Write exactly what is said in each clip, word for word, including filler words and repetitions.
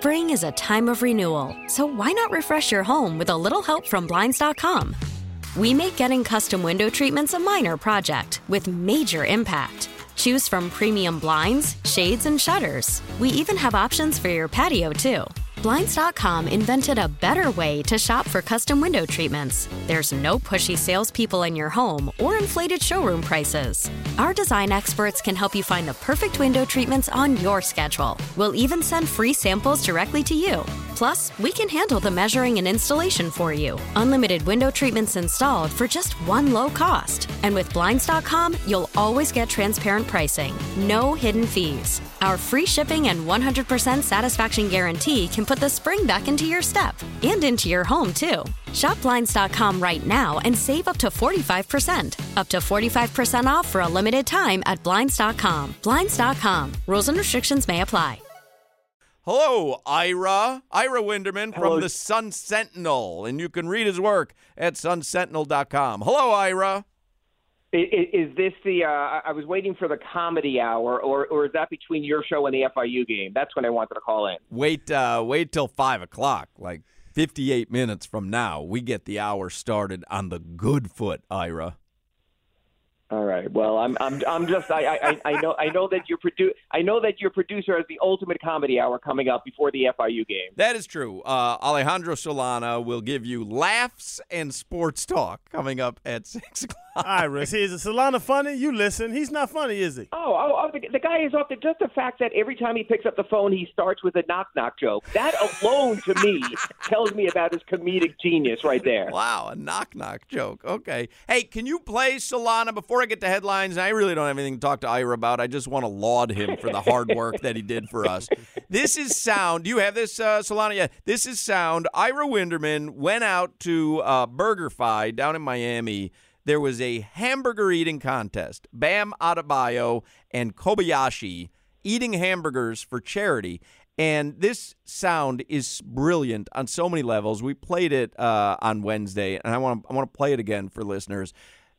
Spring is a time of renewal, so why not refresh your home with a little help from Blinds dot com? We make getting custom window treatments a minor project with major impact. Choose from premium blinds, shades, and shutters. We even have options for your patio, too. Blinds dot com invented a better way to shop for custom window treatments. There's no pushy salespeople in your home or inflated showroom prices. Our design experts can help you find the perfect window treatments on your schedule. We'll even send free samples directly to you. Plus, we can handle the measuring and installation for you. Unlimited window treatments installed for just one low cost. And with Blinds dot com, you'll always get transparent pricing. No hidden fees. Our free shipping and one hundred percent satisfaction guarantee can put the spring back into your step and into your home, too. Shop Blinds dot com right now and save up to forty-five percent. Up to forty-five percent off for a limited time at Blinds dot com. Blinds dot com. Rules and restrictions may apply. Hello, Ira. Ira Winderman Hello. from the Sun Sentinel, and you can read his work at sun sentinel dot com. Hello, Ira. Is, is this the? Uh, I was waiting for the comedy hour, or or is that between your show and the F I U game? That's when I wanted to call in. Wait, uh, wait till five o'clock, like fifty-eight minutes from now. We get the hour started on the good foot, Ira. All right. Well, I'm I'm I'm just I I, I know I know that your produ- I know that your producer has the ultimate comedy hour coming up before the F I U game. That is true. Uh, Alejandro Solana will give you laughs and sports talk coming up at six o'clock. Ira, see, is Solana funny? You listen. He's not funny, is he? Oh, oh, oh the, the guy is off the just the fact that every time he picks up the phone, he starts with a knock knock joke. That alone, to me, tells me about his comedic genius right there. Wow, a knock knock joke. Okay. Hey, can you play Solana before I get to headlines? I really don't have anything to talk to Ira about. I just want to laud him for the hard work that he did for us. This is sound. Do you have this, uh, Solana? Yeah. This is sound. Ira Winderman went out to uh, BurgerFi down in Miami. There was a hamburger eating contest. Bam Adebayo and Kobayashi eating hamburgers for charity. And this sound is brilliant on so many levels. We played it uh, on Wednesday, and I want to I want to play it again for listeners.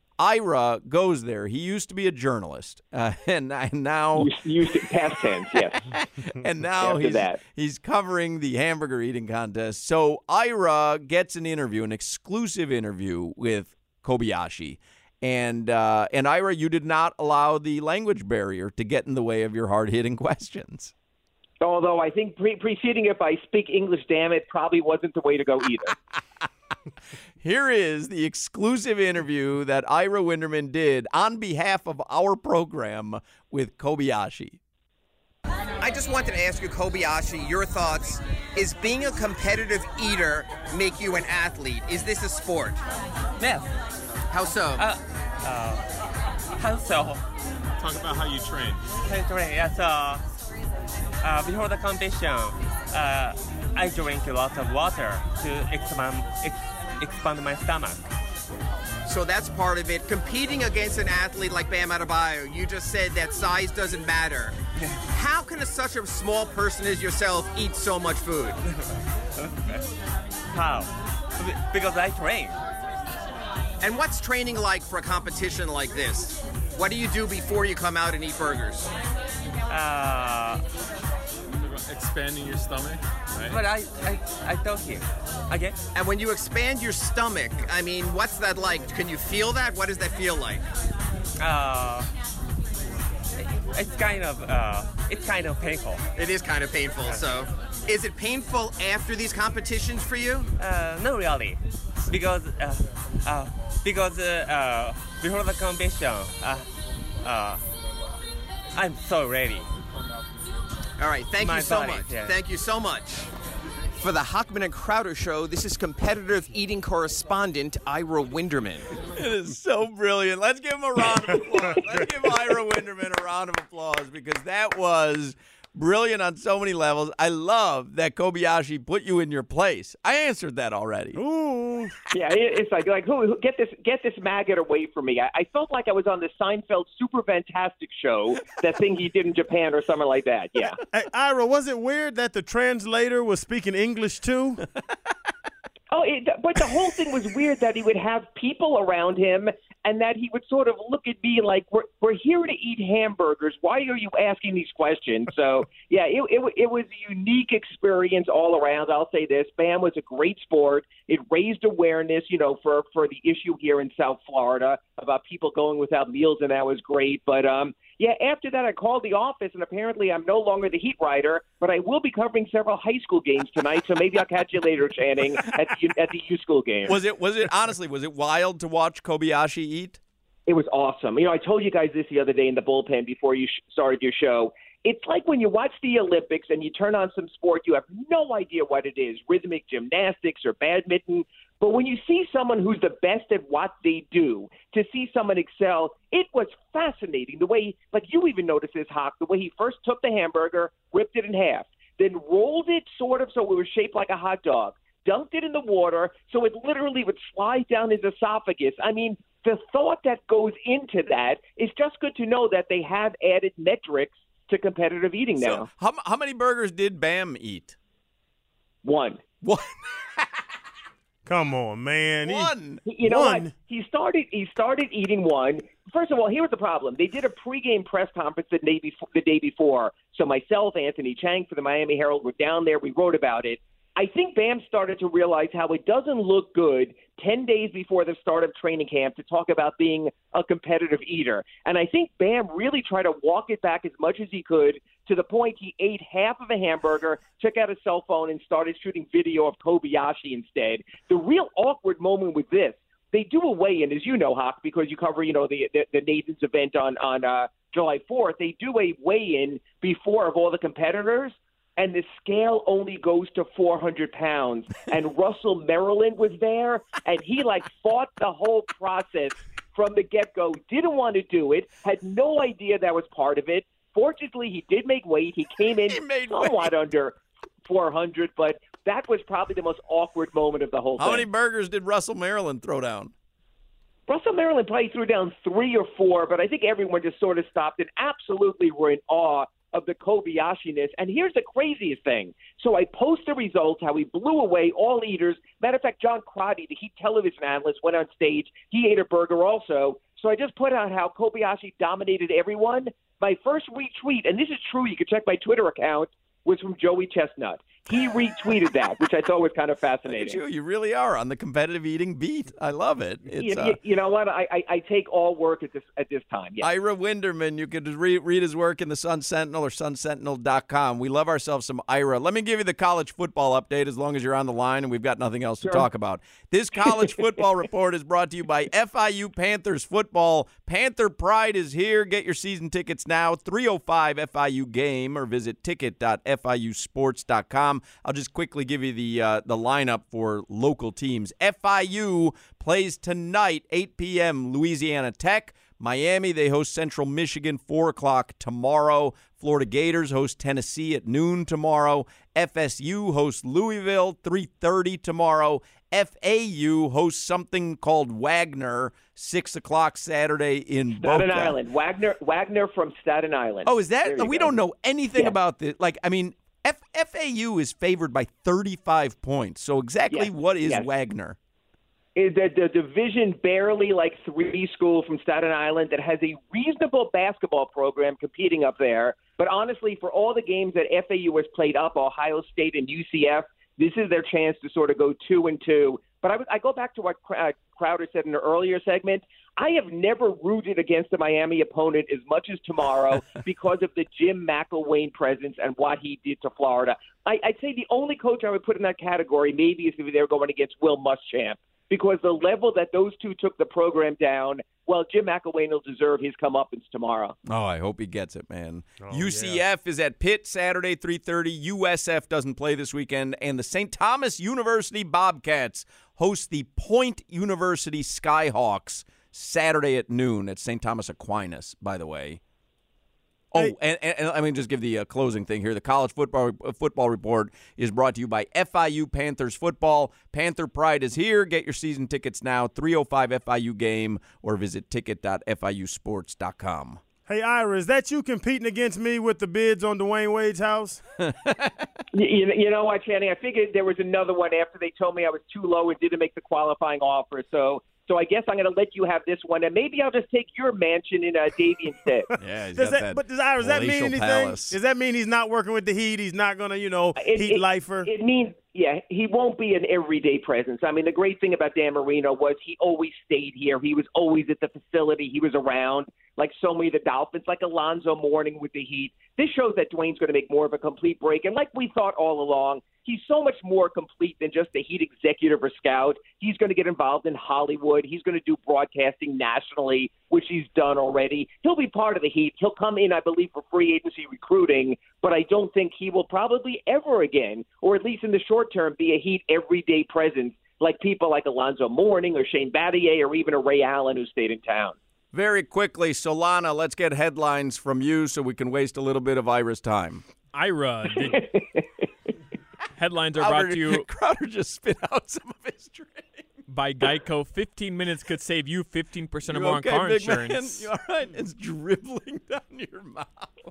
Ira goes there. He used to be a journalist, uh, and, and now used, used to, past tense, yes. And now After he's that. he's covering the hamburger eating contest. So Ira gets an interview, an exclusive interview with Kobayashi. And uh, and Ira, you did not allow the language barrier to get in the way of your hard-hitting questions. Although I think pre- preceding it by "speak English, damn it" probably wasn't the way to go either. Here is the exclusive interview that Ira Winderman did on behalf of our program with Kobayashi. I just wanted to ask you, Kobayashi, your thoughts. Is being a competitive eater make you an athlete? Is this a sport? Yes. How so? Uh, uh, how so? Talk about how you train. I train, yes. Uh, uh, before the competition, uh, I drink a lot of water to expand, ex- expand my stomach. So that's part of it. Competing against an athlete like Bam Adebayo, you just said that size doesn't matter. How can a, such a small person as yourself eat so much food? How? Be- because I train. And what's training like for a competition like this? What do you do before you come out and eat burgers? Uh, Expanding your stomach, right? but I, I, I told you. Okay? And when you expand your stomach, I mean, what's that like? Can you feel that? What does that feel like? Uh, it's kind of, uh, it's kind of painful. It is kind of painful, so. Is it painful after these competitions for you? Uh, not really. Because, uh, uh, because, uh, uh, before the competition, uh, uh, I'm so ready. All right, thank My you so body, much. yeah. Thank you so much. For the Hochman and Crowder Show, this is competitive eating correspondent Ira Winderman. It is so brilliant. Let's give him a round of applause. Let's give Ira Winderman a round of applause because that was brilliant on so many levels. I love that Kobayashi put you in your place. I answered that already. Ooh. Yeah, it- it's like like who, who get this get this maggot away from me. I, I felt like I was on the Seinfeld Super Fantastic show, that thing he did in Japan or something like that. Yeah. Hey, Ira, was it weird that the translator was speaking English too? Oh, it, but the whole thing was weird that he would have people around him and that he would sort of look at me like, we're, we're here to eat hamburgers. Why are you asking these questions? So, yeah, it, it, it was a unique experience all around. I'll say this. Bam was a great sport. It raised awareness, you know, for, for the issue here in South Florida about people going without meals, and that was great. But, um, yeah, after that, I called the office, and apparently I'm no longer the Heat writer, but I will be covering several high school games tonight, so maybe I'll catch you later, Channing, at the, at the U School game. Was it, was it, honestly, was it wild to watch Kobayashi eat? It was awesome. You know, I told you guys this the other day in the bullpen before you sh- started your show. It's like when you watch the Olympics and you turn on some sport, you have no idea what it is, rhythmic gymnastics or badminton. But when you see someone who's the best at what they do, to see someone excel, it was fascinating. The way, like you even noticed this, Hawk, the way he first took the hamburger, ripped it in half, then rolled it sort of so it was shaped like a hot dog, dunked it in the water so it literally would slide down his esophagus. I mean, the thought that goes into that is just good to know that they have added metrics to competitive eating now. So how, how many burgers did Bam eat? One. One. Come on, man. He- One. You know One. what? He started. He started eating one. First of all, here was the problem. They did a pregame press conference the day before. The day before. So myself, Anthony Chang for the Miami Herald were down there. We wrote about it. I think Bam started to realize how it doesn't look good ten days before the start of training camp to talk about being a competitive eater. And I think Bam really tried to walk it back as much as he could to the point he ate half of a hamburger, took out his cell phone, and started shooting video of Kobayashi instead. The real awkward moment with this, they do a weigh-in, as you know, Hawk, because you cover, you know, the the, the Nathan's event on, on uh, July fourth. They do a weigh-in before of all the competitors, and the scale only goes to four hundred pounds. And Russell Maryland was there, and he, like, fought the whole process from the get-go, didn't want to do it, had no idea that was part of it. Fortunately, he did make weight. He came in He made somewhat weight. under four hundred, but that was probably the most awkward moment of the whole How thing. many burgers did Russell Maryland throw down? Russell Maryland probably threw down three or four, but I think everyone just sort of stopped and absolutely were in awe of the Kobayashi-ness. And here's the craziest thing. So I post the results, how he blew away all eaters. Matter of fact, John Crotty, the Heat television analyst, went on stage. He ate a burger also. So I just put out how Kobayashi dominated everyone. My first retweet, and this is true, you can check my Twitter account, was from Joey Chestnut. He retweeted that, which I thought was kind of Look at fascinating. you. You really are on the competitive eating beat. I love it. It's, You, uh, you, you know what? I, I, I take all work at this at this time. Yeah. Ira Winderman. You could re- read his work in the Sun Sentinel or sun sentinel dot com. We love ourselves some Ira. Let me give you the college football update as long as you're on the line and we've got nothing else Sure. to talk about. This college football report is brought to you by F I U Panthers football. Panther Pride is here. Get your season tickets now. three oh five F I U game or visit ticket dot f i u sports dot com. I'll just quickly give you the uh, the lineup for local teams. F I U plays tonight, eight p.m. Louisiana Tech. Miami, they host Central Michigan, four o'clock tomorrow. Florida Gators host Tennessee at noon tomorrow. F S U hosts Louisville, three thirty tomorrow. F A U hosts something called Wagner, six o'clock Saturday in Staten Boca. Island. Wagner Wagner from Staten Island. Oh, is There that? you We go. don't know anything Yeah. about this. Like, I mean, F- FAU is favored by thirty-five points. So exactly Yes. what is Yes. Wagner? Is the, the division barely like three school from Staten Island that has a reasonable basketball program competing up there. But honestly, for all the games that F A U has played up, Ohio State and U C F, this is their chance to sort of go two and two. But I, would- I go back to what Cr- uh, Crowder said in an earlier segment. I have never rooted against a Miami opponent as much as tomorrow because of the Jim McElwain presence and what he did to Florida. I, I'd say the only coach I would put in that category maybe is if they were going against Will Muschamp, because the level that those two took the program down, well, Jim McElwain will deserve his comeuppance tomorrow. Oh, I hope he gets it, man. Oh, U C F is at Pitt Saturday, three thirty. U S F doesn't play this weekend. And the Saint Thomas University Bobcats host the Point University Skyhawks Saturday at noon at Saint Thomas Aquinas, by the way. Oh, Hey. and, and, and let me just give the uh, closing thing here. The college football uh, football report is brought to you by F I U Panthers football. Panther Pride is here. Get your season tickets now. three oh five F I U game or visit ticket dot f i u sports dot com. Hey, Ira, is that you competing against me with the bids on Dwayne Wade's house? You, you, you know what, Channing? I figured there was another one after they told me I was too low and didn't make the qualifying offer. So So I guess I'm going to let you have this one, and maybe I'll just take your mansion in uh, Davie instead. Yeah, he's Does got that, that but does, Ira, does that mean palatial anything? palace. Does that mean he's not working with the Heat? He's not going to, you know, It- Heat it- lifer? It means, yeah, he won't be an everyday presence. I mean, the great thing about Dan Marino was he always stayed here. He was always at the facility. He was around, like so many of the Dolphins, like Alonzo Mourning with the Heat. This shows that Dwayne's going to make more of a complete break. And like we thought all along, he's so much more complete than just a Heat executive or scout. He's going to get involved in Hollywood. He's going to do broadcasting nationally, which he's done already. He'll be part of the Heat. He'll come in, I believe, for free agency recruiting, but I don't think he will probably ever again, or at least in the short term, be a Heat everyday presence like people like Alonzo Mourning or Shane Battier or even a Ray Allen who stayed in town. Very quickly, Solana, let's get headlines from you so we can waste a little bit of Ira's time. Ira, did, headlines are Crowder, brought to you Crowder just spit out some of his drink. by Geico. fifteen minutes could save you fifteen percent or You more okay, on car big insurance. Man? You all right? It's dribbling down your mouth.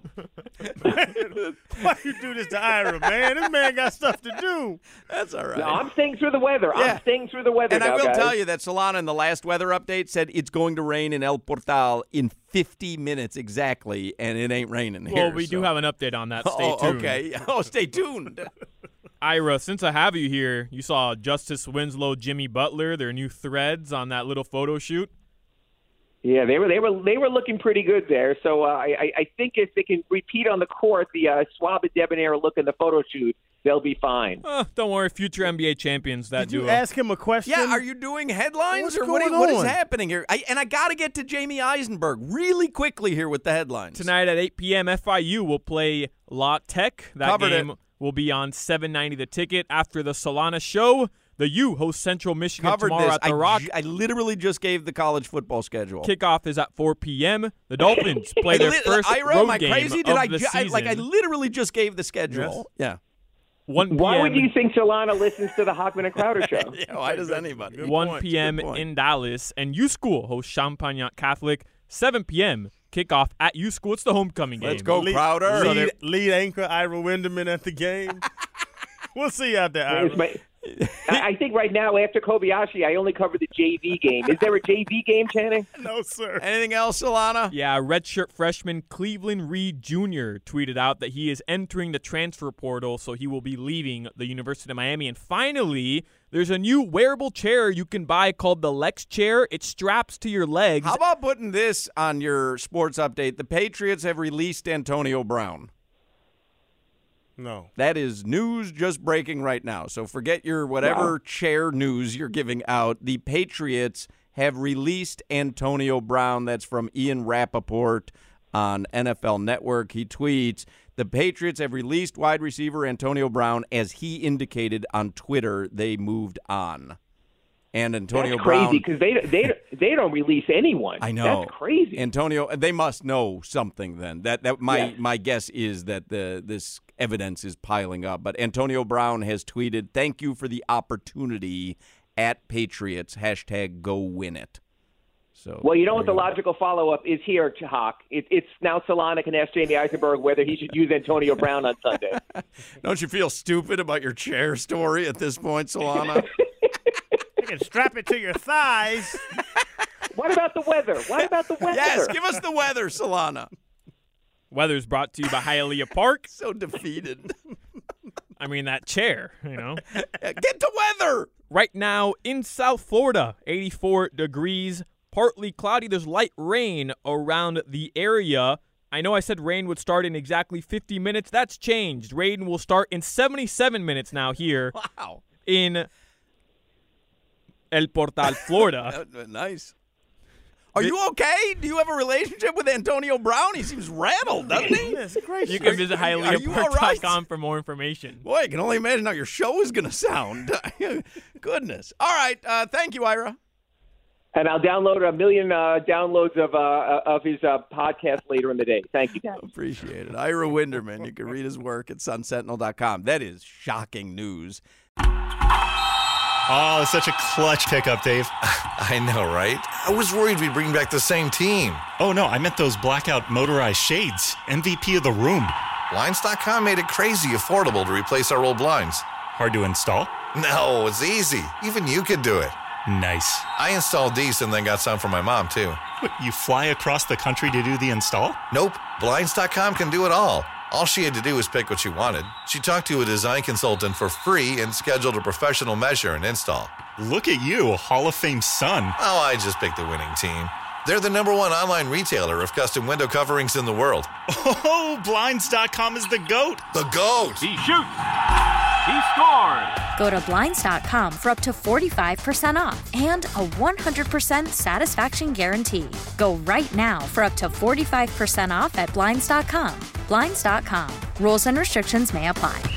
Why you do this to Ira, man? This man got stuff to do. That's all right. No, I'm staying through the weather. Yeah. I'm staying through the weather And now, I will guys. tell you that Solana in the last weather update said it's going to rain in El Portal in fifty minutes exactly, and it ain't raining here. Well, we do so- have an update on that. Stay oh, tuned. okay. Oh, stay tuned. Ira, since I have you here, you saw Justice Winslow, Jimmy Butler, their new threads on that little photo shoot. Yeah, they were they were they were looking pretty good there. So uh, I I think if they can repeat on the court the uh, suave and debonair look in the photo shoot, they'll be fine. Uh, don't worry, future N B A champions. That Did you duo. ask him a question? Yeah, are you doing headlines What's or what is, going what is on? happening here? I, and I got to get to Jamie Eisenberg really quickly here with the headlines. Tonight at eight p.m., F I U will play La Tech. That Covered game it. will be on seven ninety the ticket. After the Solana show, the U hosts Central Michigan Covered tomorrow this. at the I, Rock. ju- I literally just gave the college football schedule. Kickoff is at four p.m. The Dolphins play their Li- first Ira, road am I game crazy? Did of I, the ju- I season. like I literally just gave the schedule. Yeah. one p.m. Why would you think Solana listens to the Hockman and Crowder show? Yeah, why does anybody? Good one point. p.m. Good point. in Dallas, and U School hosts Champagnat Catholic. seven p.m. kickoff at U School. It's the homecoming game. Let's go, Lead, Crowder. So lead, they're- lead anchor Ira Winderman at the game. We'll see you out there, Ira. It's my- I I think right now after Kobayashi, I only cover the J V game. Is there a J V game, Channing? No, sir. Anything else, Solana? Yeah, redshirt freshman Cleveland Reed Junior tweeted out that he is entering the transfer portal, so he will be leaving the University of Miami. And finally, there's a new wearable chair you can buy called the Lex Chair. It straps to your legs. How about putting this on your sports update? The Patriots have released Antonio Brown. No. That is news just breaking right now. So forget your whatever Wow. chair news you're giving out. The Patriots have released Antonio Brown. That's from Ian Rappaport on N F L Network. He tweets, the Patriots have released wide receiver Antonio Brown. As he indicated on Twitter, they moved on. And Antonio That's crazy Brown. because they they they don't release anyone. I know. That's crazy. Antonio, they must know something then. That that my Yes. my guess is that the this evidence is piling up. But Antonio Brown has tweeted, "Thank you for the opportunity at Patriots. Hashtag go win it." So Well, you know what there the logical follow-up is here, Hawk? It, it's now Solana can ask Jamie Eisenberg whether he should use Antonio Brown on Sunday. Don't you feel stupid about your chair story at this point, Solana? You can strap it to your thighs. What about the weather? What about the weather? Yes, give us the weather, Solana. Weather's brought to you by Hialeah Park. So defeated. I mean, that chair, you know. Get to weather. Right now in South Florida, eighty-four degrees, partly cloudy. There's light rain around the area. I know I said rain would start in exactly fifty minutes. That's changed. Rain will start in seventy-seven minutes now here Wow. in El Portal, Florida. Uh, nice. Are you okay? Do you have a relationship with Antonio Brown? He seems rattled, doesn't he? Goodness gracious. You can visit Are you Hialeah Park dot com for more information. Boy, I can only imagine how your show is going to sound. Goodness. All right. Uh, thank you, Ira. And I'll download a million uh, downloads of uh, of his uh, podcast later in the day. Thank you, guys. Appreciate it. Ira Winderman. You can read his work at sun sentinel dot com. That is shocking news. Oh, such a clutch pickup, Dave. I know, right? I was worried we'd bring back the same team. Oh, no, I meant those blackout motorized shades. M V P of the room. Blinds dot com made it crazy affordable to replace our old blinds. Hard to install? No, it's easy. Even you could do it. Nice. I installed these and then got some for my mom, too. What, you fly across the country to do the install? Nope. Blinds dot com can do it all. All she had to do was pick what she wanted. She talked to a design consultant for free and scheduled a professional measure and install. Look at you, a Hall of Fame son. Oh, I just picked the winning team. They're the number one online retailer of custom window coverings in the world. Oh, Blinds dot com is the GOAT. The GOAT! He shoots! He scores! Go to Blinds dot com for up to forty-five percent off and a one hundred percent satisfaction guarantee. Go right now for up to forty-five percent off at Blinds dot com. Blinds dot com. Rules and restrictions may apply.